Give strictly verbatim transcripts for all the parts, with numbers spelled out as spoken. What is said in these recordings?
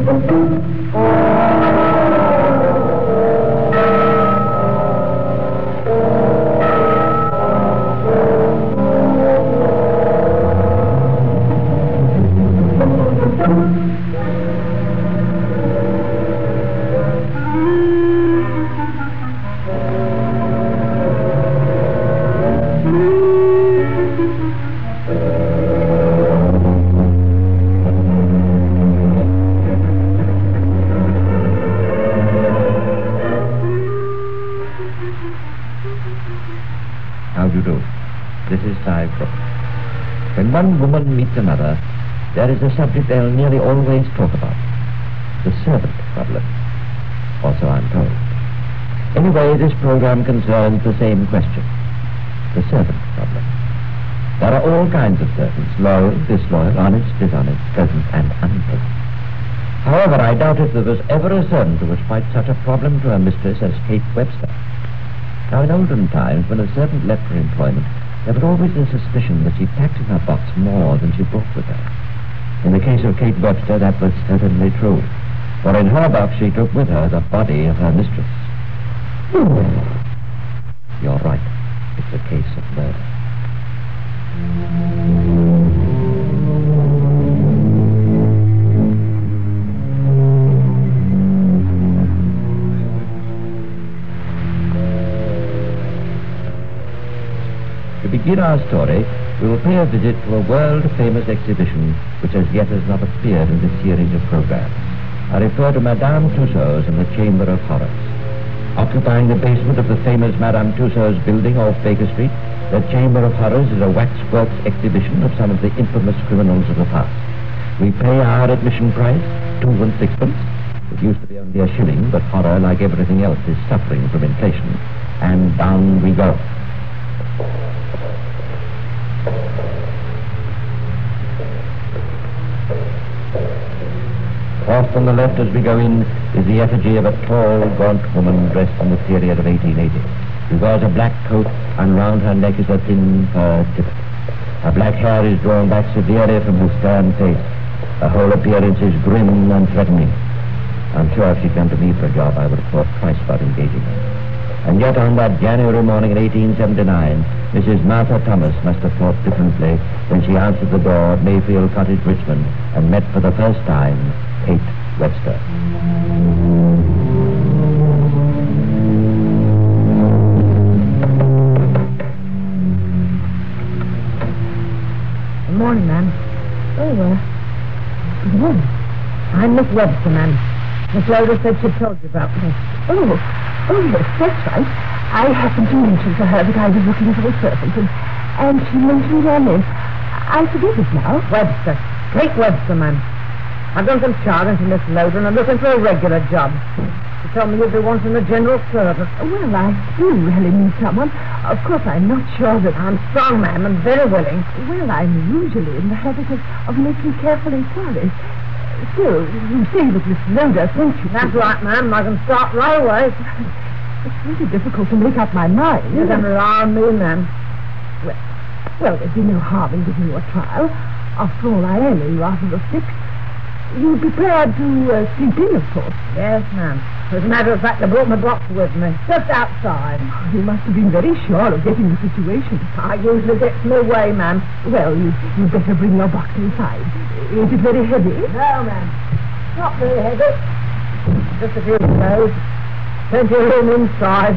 How do you do? This is Cy Brooks. When one woman meets another, there is a subject they'll nearly always talk about. The servant problem. Or so I'm told. Anyway, this program concerns the same question. The servant problem. There are all kinds of servants. Loyal, disloyal, honest, dishonest, pleasant, and unpleasant. However, I doubt if there was ever a servant who was quite such a problem to her mistress as Kate Webster. Now, in olden times, when a servant left for employment, there was always the suspicion that she packed in her box more than she brought with her. In the case of Kate Webster, that was certainly true, for in her box she took with her the body of her mistress. You're right. It's a case of murder. To begin our story, we will pay a visit to a world-famous exhibition which as yet has not appeared in this series of programs. I refer to Madame Tussauds and the Chamber of Horrors. Occupying the basement of the famous Madame Tussauds building off Baker Street, the Chamber of Horrors is a waxworks exhibition of some of the infamous criminals of the past. We pay our admission price, two and sixpence. It used to be only a shilling, but horror, like everything else, is suffering from inflation. And down we go. Off on the left as we go in is the effigy of a tall, gaunt woman dressed in the period of eighteen eighty. She wears a black coat, and round her neck is a thin fur tippet. Her black hair is drawn back severely from her stern face. Her whole appearance is grim and threatening. I'm sure if she'd come to me for a job, I would have thought twice about engaging her. And yet on that January morning in eighteen seventy-nine, Missus Martha Thomas must have thought differently when she answered the door at Mayfield Cottage, Richmond, and met for the first time Kate Webster. Good morning, ma'am. Oh, uh, good morning. I'm Miss Webster, ma'am. Miss Loder said she'd told you about me. Oh, oh, yes, that's right. I happened to mention to her that I was looking for a servant, and, and she mentioned your name. I forget it now. Webster. Kate Webster, ma'am. I've done some charting to Miss Loder, and I'm looking for a regular job. She told me you'd be wanting a general servant. Well, I do really need someone. Of course, I'm not sure that... I'm strong, ma'am, and very willing. Well, I'm usually in the habit of, of making careful inquiries. Still, you say that Miss Loder sent you... That's right, ma'am. I can start right away. It's really difficult to make up my mind. You can rely on me, ma'am. Well, well, there'd be no harm in giving you a trial. After all, I am a rather sick. You'd be prepared to uh, sleep in, of course. Yes, ma'am. As a matter of fact, I brought my box with me, just outside. You must have been very sure of getting the situation. I usually get my way, ma'am. Well, you, you'd better bring your box inside. Is it very heavy? No, ma'am. Not very heavy. Just a few clothes. Plenty of room inside.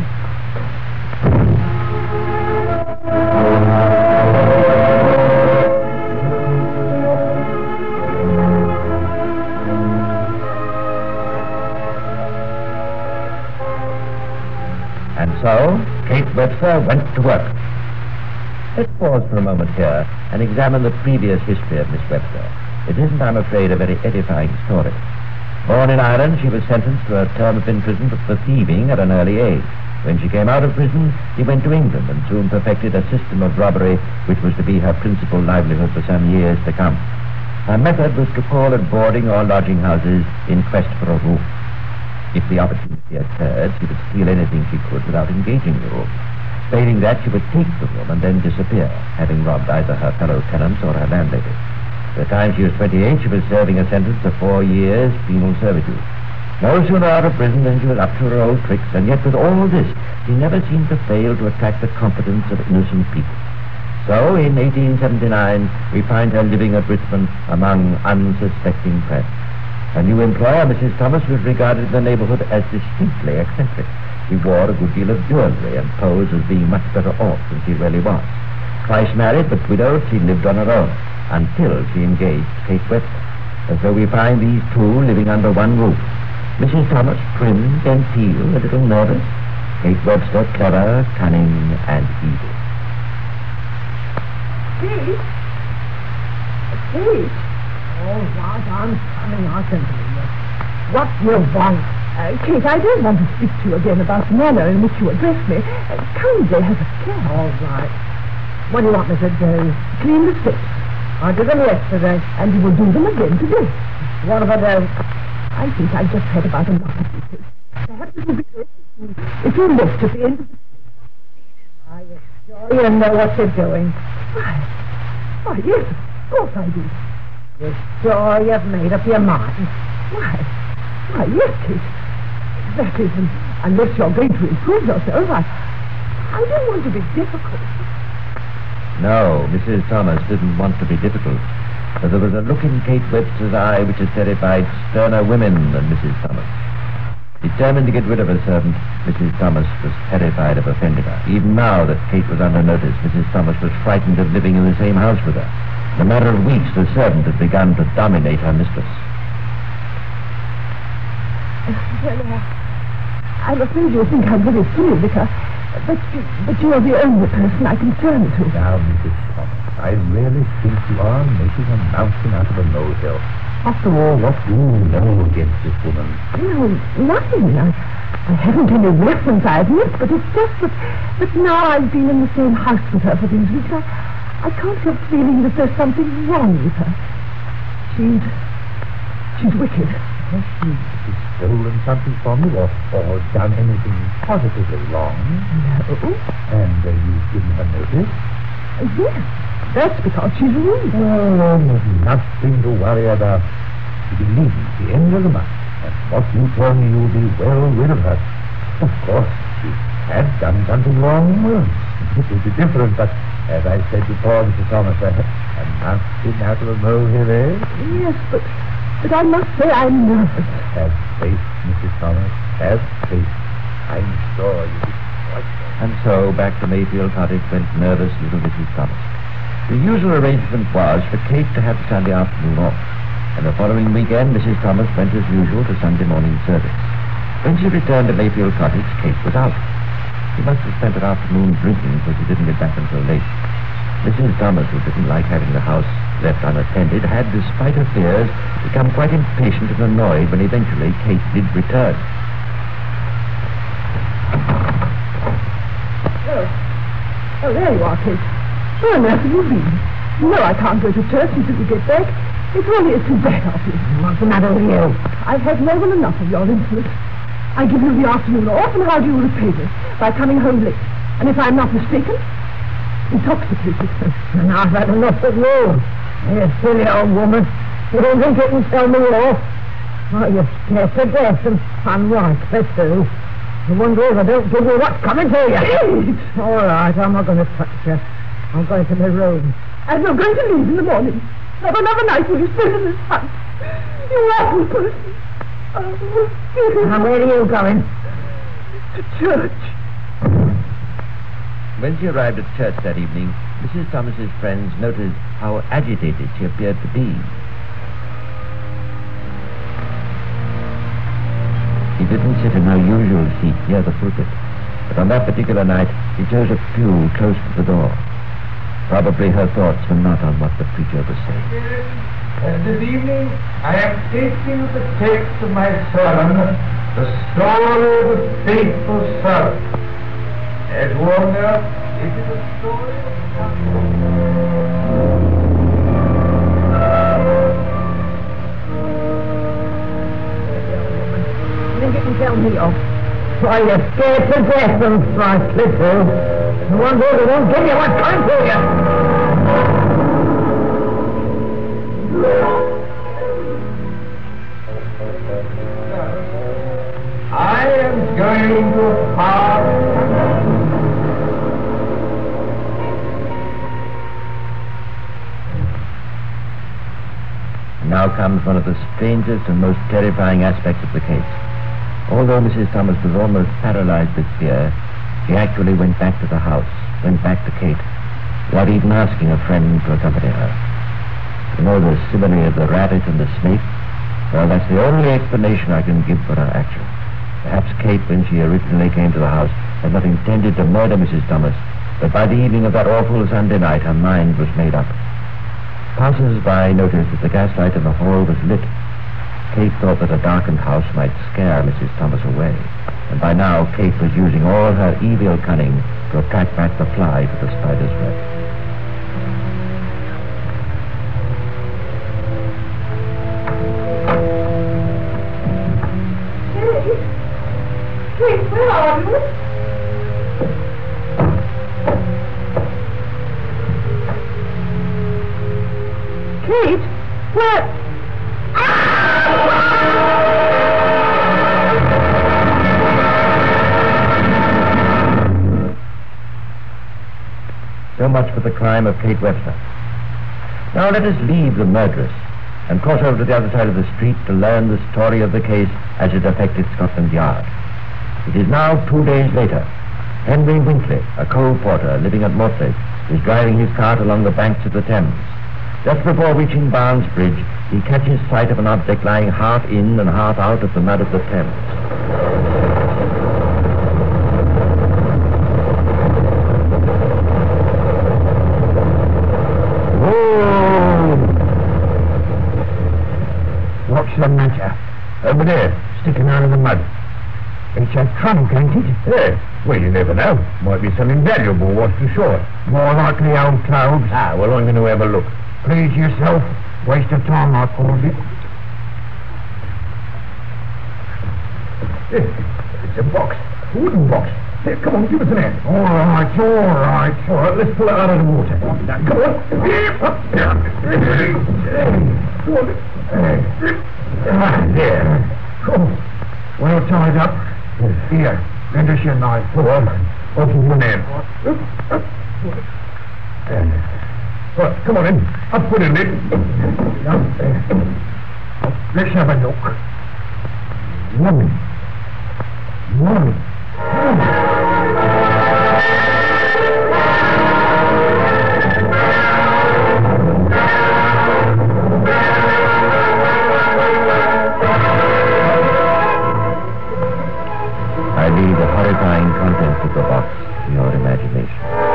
And so, Kate Webster went to work. Let's pause for a moment here and examine the previous history of Miss Webster. It isn't, I'm afraid, a very edifying story. Born in Ireland, she was sentenced to a term of imprisonment for thieving at an early age. When she came out of prison, she went to England and soon perfected a system of robbery which was to be her principal livelihood for some years to come. Her method was to call at boarding or lodging houses in quest for a room. If the opportunity occurred, she would steal anything she could without engaging the room. Failing that, she would take the room and then disappear, having robbed either her fellow tenants or her landlady. By the time she was twenty-eight, she was serving a sentence of four years penal servitude. No sooner out of prison than she was up to her old tricks, and yet with all this, she never seemed to fail to attract the confidence of innocent people. So, in eighteen seventy-nine, we find her living at Richmond among unsuspecting friends. Her new employer, Missus Thomas, was regarded in the neighborhood as distinctly eccentric. She wore a good deal of jewelry and posed as being much better off than she really was. Twice married but widowed, she lived on her own until she engaged Kate Webster. And so we find these two living under one roof. Missus Thomas, prim, genteel, a little nervous. Kate Webster, clever, cunning, and evil. Kate? Kate? All right, I'm coming, I can hear you. What do you want? Uh, Kate, I don't want to speak to you again about the manner in which you address me. Uh, kindly have a care. All right. What do you want me to do? Clean the steps. I did them yesterday. And you will do them again today. What if I don't? I think I just heard about a lot of people. Perhaps it would be good if you left at the end of the... Are you sure you know what you're doing? Why? Why, yes, of course I do. You're sure you've made up your mind? Why? Why, yes, Kate. That is, unless you're going to improve yourself, I, I don't want to be difficult. No, Missus Thomas didn't want to be difficult. But there was a look in Kate Webster's eye which had terrified sterner women than Missus Thomas. Determined to get rid of her servant, Missus Thomas was terrified of offending her. Even now that Kate was under notice, Missus Thomas was frightened of living in the same house with her. In a matter of weeks, the servant had begun to dominate her mistress. Well, uh, I'm afraid you think I'm very silly, Vicar, but, but you're the only person I can turn to. Now, Missus Thomas, I really think you are making a mountain out of a molehill. After all, what do you know against this woman? No, nothing. I, I haven't any reference, I admit, but it's just that, that now I've been in the same house with her for these weeks, I, I can't help feeling that there's something wrong with her. She's... she's wicked. Has she, she's stolen something from you or, or done anything positively wrong? No. And uh, you've given her notice? Uh, yes. That's because she's rude. Oh, nothing to worry about. She believes the end of the month. And what you tell me, you'll be well rid of her. Of course, she had done something wrong. Well, it would be different, but as I said before, Mister Thomas, a, a mountain out of a molehill, eh? Yes, but, but I must say I'm nervous. Have faith, Missus Thomas. Have faith. I'm sure you will quite well. And so back to Mayfield Cottage went nervous little Missus Thomas. The usual arrangement was for Kate to have Sunday afternoon off, and the following weekend Missus Thomas went as usual to Sunday morning service. When she returned to Mayfield Cottage, Kate was out. She must have spent her afternoon drinking, for she didn't get back until late. Missus Thomas, who didn't like having the house left unattended, had, despite her fears, become quite impatient and annoyed when eventually Kate did return. Oh, oh there you are, Kate. Where on earth have you been? You know I can't go to church until you get back. It really is too bad of you. What's the matter with you? I've had more than enough of your influence. I give you the afternoon off, and how do you repay me? By coming home late. And if I'm not mistaken, intoxicated. And I've had enough of you. You silly old woman. You don't think you can tell me off? Oh, you're scared to death, and I'm right, that's too. I wonder if I don't give you what's coming to you. Kate! All right, I'm not going to touch you. I'm going to my room. And you're going to leave in the morning. Not another night will you spend in this house. You awful person. Oh, and where are you going? To church. When she arrived at church that evening, Missus Thomas's friends noticed how agitated she appeared to be. She didn't sit in her usual seat near the pulpit, but on that particular night she chose a pew close to the door. Probably her thoughts were not on what the preacher was saying. Uh, this evening, I am taking the text of my sermon, the story of the faithful servant. As you all know, it is a story of... You can tell me off. Why, you're scared to death and frightfully too. No wonder they won't give you what's coming to you. I am going to pass. Now comes one of the strangest and most terrifying aspects of the case. Although Missus Thomas was almost paralyzed with fear, she actually went back to the house, went back to Kate, without even asking a friend to accompany her. You know the simile of the rabbit and the snake? Well, that's the only explanation I can give for her action. Perhaps Kate, when she originally came to the house, had not intended to murder Missus Thomas, but by the evening of that awful Sunday night, her mind was made up. Passers-by noticed that the gaslight in the hall was lit. Kate thought that a darkened house might scare Missus Thomas away, and by now Kate was using all her evil cunning to attract back the fly to the spider's web. Kate? Kate, where are you? Kate? Where? So much for the crime of Kate Webster. Now let us leave the murderess and cross over to the other side of the street to learn the story of the case as it affected Scotland Yard. It is now two days later. Henry Winkley, a coal porter living at Mortlake, is driving his cart along the banks of the Thames. Just before reaching Barnes Bridge, he catches sight of an object lying half in and half out of the mud of the Thames. Whoa! What's the matter? Over there, sticking out of the mud. It's a trunk, ain't it? Yeah. Well, you never know. Might be something valuable washed ashore. More likely old clothes. Ah, well, I'm going to have a look. Please yourself. Waste of time, I called it. Yeah, it's a box. A wooden box. Here, come on, give us an hand. All right, all right. All right, let's pull it out of the water. Now, come on. Ah, there. Oh, well tied up. Here, lend us your knife. Go on. Open your name. Well, come on in. I'll put it in. Now, uh, let's have a look. Woman. Woman. I leave the horrifying contents of the box to your imagination.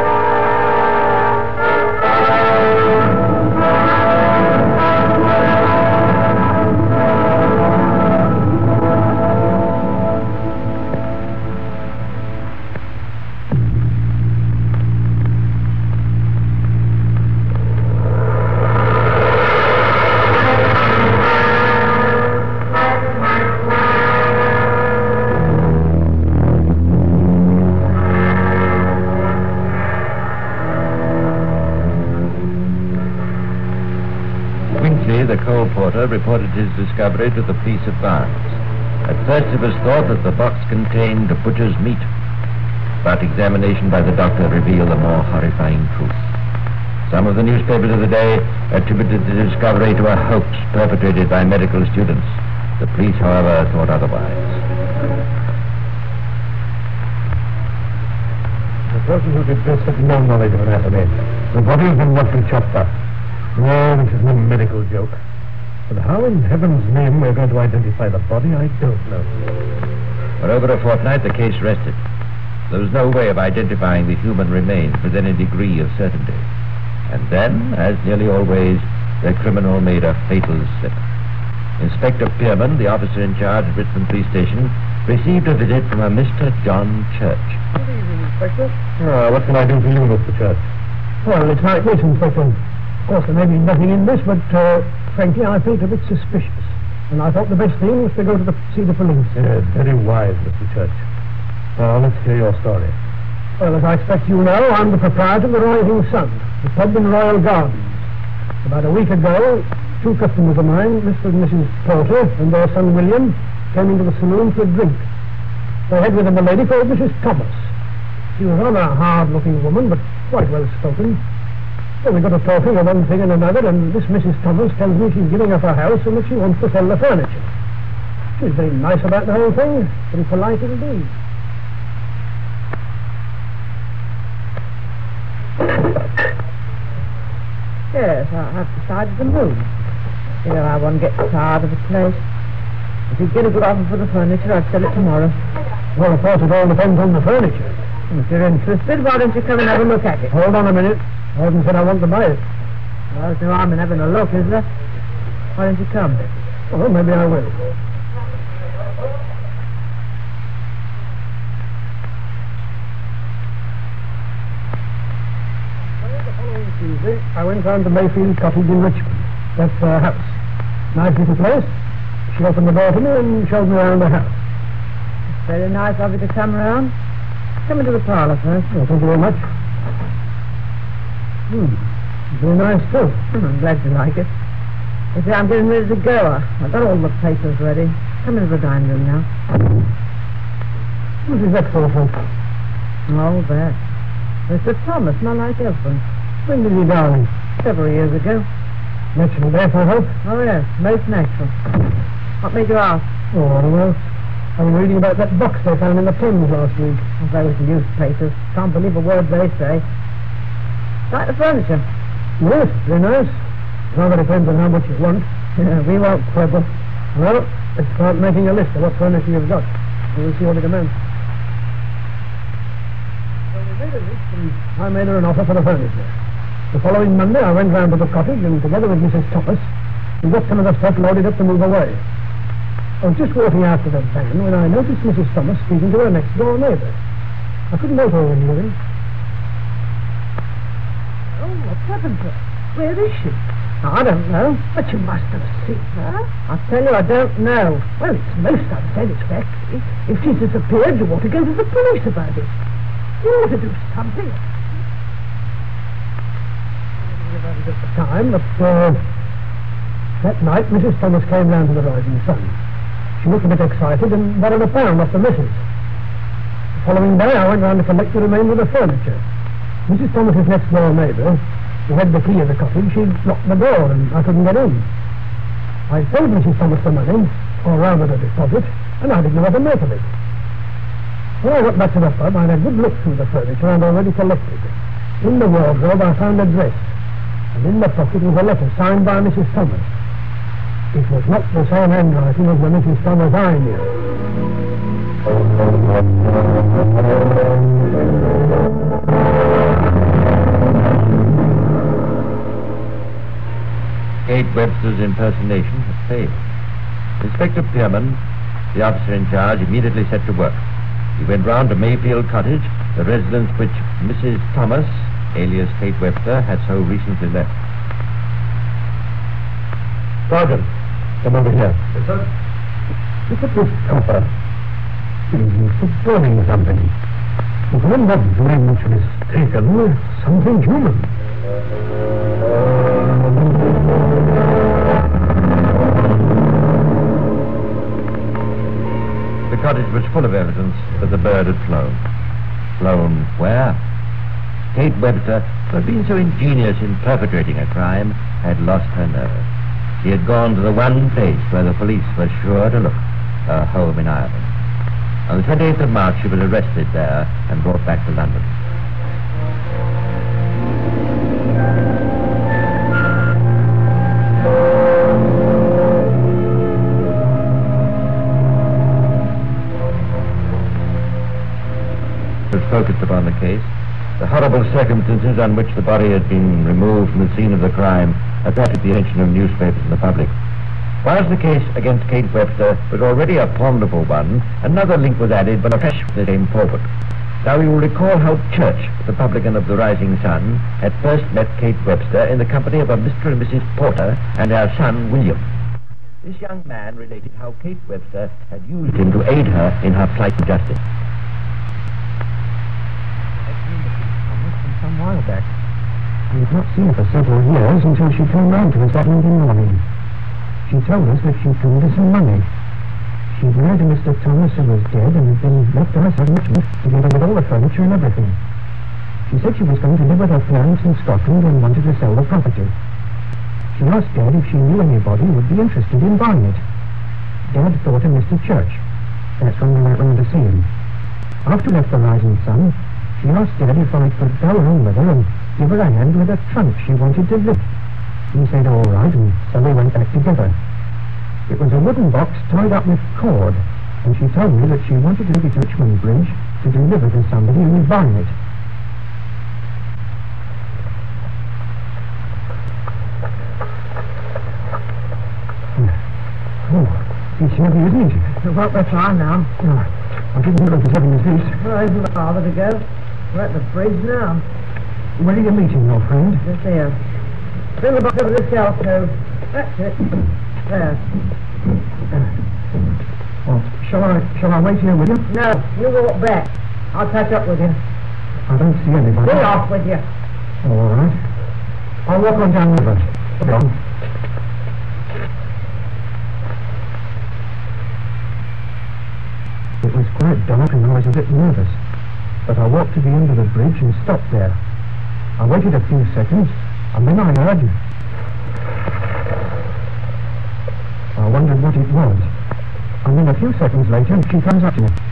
The coal porter reported his discovery to the police of Barnes. At first it was thought that the box contained butcher's meat, but examination by the doctor revealed a more horrifying truth. Some of the newspapers of the day attributed the discovery to a hoax perpetrated by medical students. The police, however, thought otherwise. The person who did this had no knowledge of anatomy. The body has been roughly chopped up. No, this is no medical joke. But how in heaven's name we're going to identify the body, I don't know. For over a fortnight, the case rested. There was no way of identifying the human remains with any degree of certainty. And then, as nearly always, the criminal made a fatal slip. Inspector Pearman, the officer in charge at Richmond Police Station, received a visit from a Mister John Church. Good evening, Inspector. Uh, what can I do for you, Mister Church? Well, it's like this, Inspector. Of course, there may be nothing in this, but, uh, frankly, I felt a bit suspicious. And I thought the best thing was to go to the, see the police. Yes, very wise, Mister Church. Now, let's hear your story. Well, as I expect you know, I'm the proprietor of the Rising Sun, the pub in Royal Gardens. About a week ago, two customers of mine, Mister and Missus Porter, and their son William, came into the saloon for a drink. They had with them a lady called Missus Thomas. She was rather a hard-looking woman, but quite well-spoken. So we got to talking of one thing and another, and this Missus Thomas tells me she's giving up her house and that she wants to sell the furniture. She's very nice about the whole thing, very polite indeed. Yes, I- I've decided to move. You know, I won't get tired of the place. If you get a good offer for the furniture, I'd sell it tomorrow. Well, of course, it all depends on the furniture. If you're interested, why don't you come and have a look at it? Hold on a minute. I haven't said I want to buy it. Well, there's no harm in having a look, is there? Why don't you come? Well, maybe I will. The following Tuesday, I went round to Mayfield Cottage in Richmond. That's her house. Nice little place. She opened the door to me and showed me around the house. Very nice of you to come round. Come into the parlour first. Oh, thank you very much. Hmm. Very nice, too. Hmm, I'm glad you like it. You see, I'm getting ready to go. I've got all the papers ready. Come into the dining room now. What is that for, folks? Oh, that. Mister Thomas, my late husband. When did he die? Several years ago. Natural death, I hope? Oh, yes, most natural. What made you ask? Oh, well, I was reading about that box they found in the Thames last week. Oh, those newspapers. Can't believe a word they say. Like the furniture. Yes, very nice. Rather depends on how much you want. Yeah, we won't quibble. Well, let's start making a list of what furniture you've got. We'll see what it amounts. So we made a list and I made her an offer for the furniture. The following Monday I went round to the cottage and together with Missus Thomas we got some of the stuff loaded up to move away. I was just walking out to the van when I noticed Missus Thomas speaking to her next door neighbour. I couldn't know her when you were in. Oh, what's happened to her? Where is she? I don't know. But you must have seen her. I tell you, I don't know. Well, it's most unsatisfactory. If she's disappeared, you ought to go to the police about it. You ought to do something. About it at the time, but uh, that night Missus Thomas came down to the Rising Sun. She looked a bit excited and borrowed a pound off the missus. The following day I went round to collect the remainder of the furniture. Missus Thomas's next door neighbour, who had the key of the cottage, she'd locked the door and I couldn't get in. I paid Missus Thomas the money, or rather the deposit, and I didn't know what to make of it. When I got back to the pub, I had a good look through the furniture I'd already collected. In the wardrobe I found a dress, and in the pocket was a letter signed by Missus Thomas. It was not the same handwriting as the Missus Thomas I knew. Kate Webster's impersonation had failed. Inspector Pierman, the officer in charge, immediately set to work. He went round to Mayfield Cottage, the residence which Missus Thomas, alias Kate Webster, had so recently left. Sergeant, come over here. Yes, sir? Look at this copper. He's burning something. If I'm not very much mistaken, something human. The cottage was full of evidence that the bird had flown. Flown where? Kate Webster, who had been so ingenious in perpetrating a crime, had lost her nerve. She had gone to the one place where the police were sure to look, her home in Ireland. On the twenty-eighth of March, she was arrested there and brought back to London. Was focused upon the case. The horrible circumstances on which the body had been removed from the scene of the crime attracted the attention of newspapers and the public. Whilst the case against Kate Webster was already a formidable one, another link was added when a fresh witness came forward. Now you will recall how Church, the publican of the Rising Sun, had first met Kate Webster in the company of a Mister and Missus Porter and their son William. This young man related how Kate Webster had used him to aid her in her flight to justice. Some while back. We had not seen her for several years until she came round to us that evening morning. She told us that she'd come with some money. She'd married a Mister Thomas who was dead and had been left to herself in Richmond, together with all the furniture and everything. She said she was going to live with her parents in Scotland and wanted to sell the property. She asked Dad if she knew anybody who would be interested in buying it. Dad thought of Mister Church. That's when we went round to see him. After we left the Rising Sun, she asked Dad if I could go home with her and give her a hand with a trunk she wanted to lift. He said all right, and so we went back together. It was a wooden box tied up with cord, and she told me that she wanted to take it to Richmond Bridge to deliver to somebody who was buying it. Oh, it's heavy, isn't it? It won't be far now. Oh, I didn't know it was heavy as this. Well, isn't farther to go. We're at the bridge now. Where are you meeting your friend? Just here. Bring the box over this alcove. That's it. There. Well, shall I, shall I wait here with you? No, you walk back. I'll catch up with you. I don't see anybody. Be off with you. All right. I'll walk on down the river. Come on. It was quite dark and I was a bit nervous, but I walked to the end of the bridge and stopped there. I waited a few seconds, and then I heard... I wondered what it was, and then a few seconds later she comes up to me.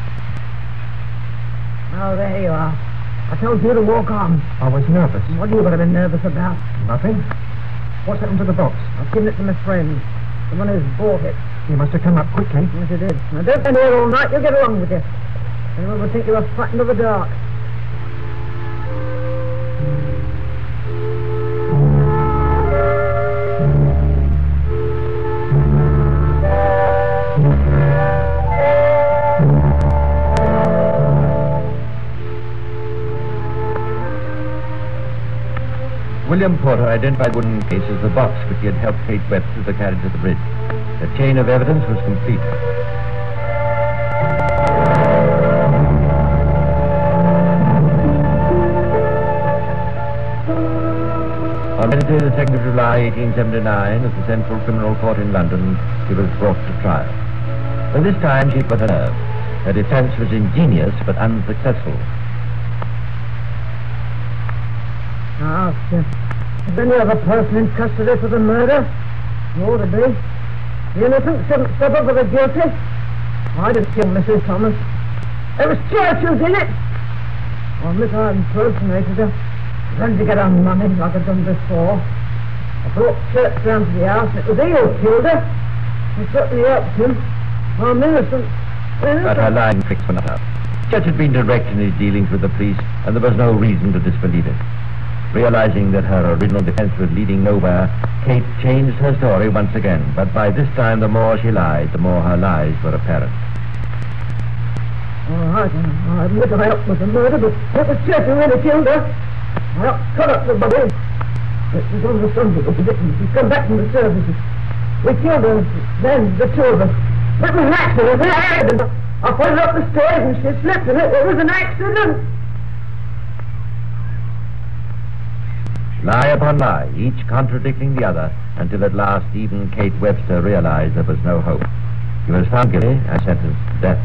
Oh, there you are. I told you to walk on. I was nervous. What are you going to be nervous about? Nothing. What's happened to the box? I've given it to my friend, the one who's bought it. You must have come up quickly. Yes, it is. Now, don't stand here all night. You'll get along with you. Anyone would think you were frightened of the dark. William Porter identified the wooden case as the box which he had helped Kate Webster to carry to the bridge. The chain of evidence was complete. On Wednesday, the second of July, eighteen seventy-nine, at the Central Criminal Court in London, she was brought to trial. But this time she put her nerve. Her defense was ingenious but unsuccessful. Now, is any other person in custody for the murder? You ought to be. The innocent shouldn't suffer for the guilty. I didn't kill Missus Thomas. There was Churchill's in it. Well, Miss, I impersonated her. Ready to get her money like I'd done before. I brought Church round to the house, and it was he who killed her. He certainly helped him. I'm innocent. innocent. But her lying tricks were not up. Church had been direct in his dealings with the police, and there was no reason to disbelieve it. Realizing that her original defense was leading nowhere, Kate changed her story once again, but by this time the more she lied, the more her lies were apparent. All right, I admit I helped with the murder, but it was Church who really killed her. I helped cut up the body. It was on the Sunday with the victim. She'd come back from the services. We killed her, then the two of us. It was an accident, an accident. I put her up the stairs and she slipped and it, it was an accident. Lie upon lie, each contradicting the other, until at last even Kate Webster realized there was no hope. She was found guilty and sentenced to death.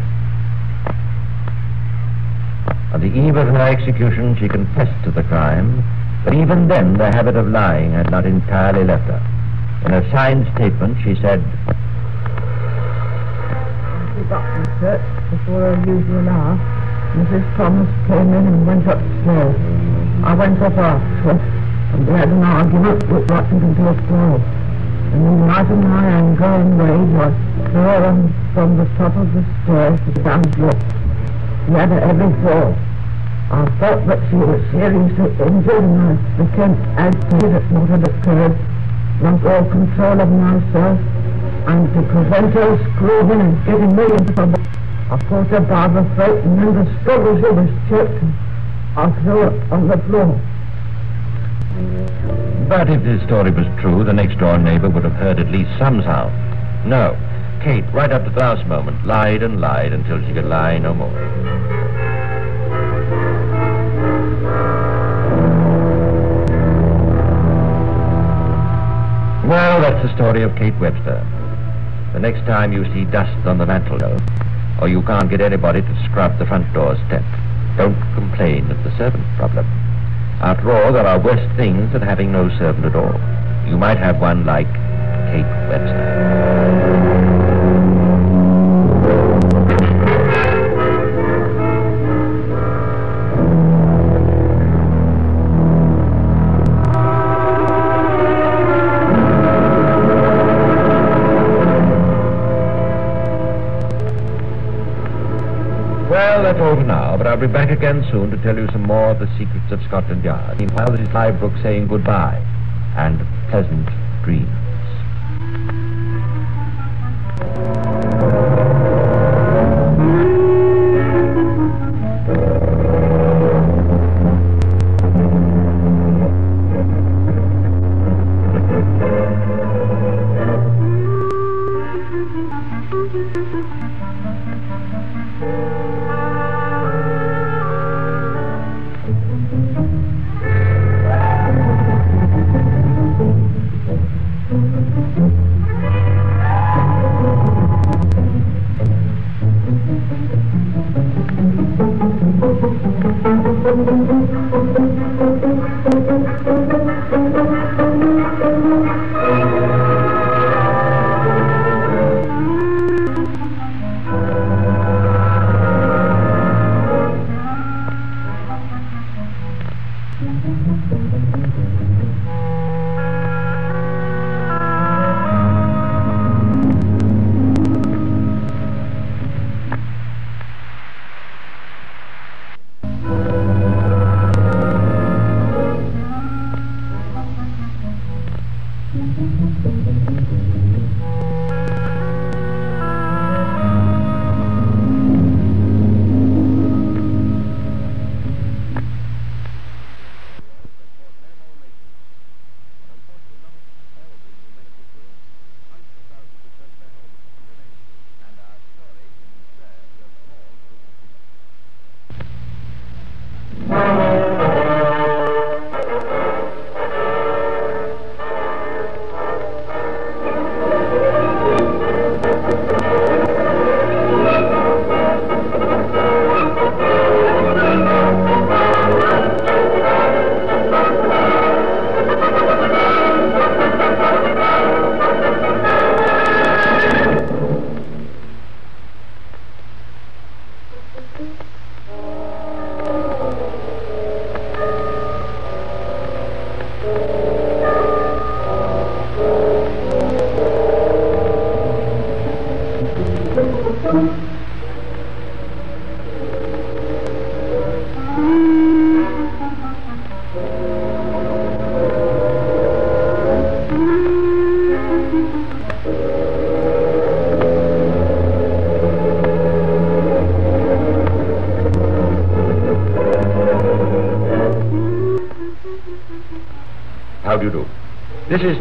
On the eve of her execution, she confessed to the crime, but even then the habit of lying had not entirely left her. In a signed statement, she said, We got from church before her usual hour. Missus Thomas came in and went upstairs. I went up after her, and we had an argument which got into a quarrel. And in light of my anger and rage, I threw her from the top of the stairs to the down floor. She had a heavy fall. I felt that she was seriously injured, and I became agitated at what had occurred, lost all control of myself, and to prevent her screaming and getting me into trouble, I caught her by the throat, and in the struggle she was choked, I threw her on the floor. but if this story was true, the next-door neighbor would have heard at least some sound. No, Kate, right up to the last moment, lied and lied until she could lie no more. Well, that's the story of Kate Webster. The next time you see dust on the mantel, or you can't get anybody to scrub the front door step, don't complain of the servant problem. After all, there are worse things than having no servant at all. You might have one like Kate Webster. Well, that's all for now, but I'll be back again soon to tell you some more of the secrets of Scotland Yard. Meanwhile, this is Clive Brooks saying goodbye and pleasant dreams.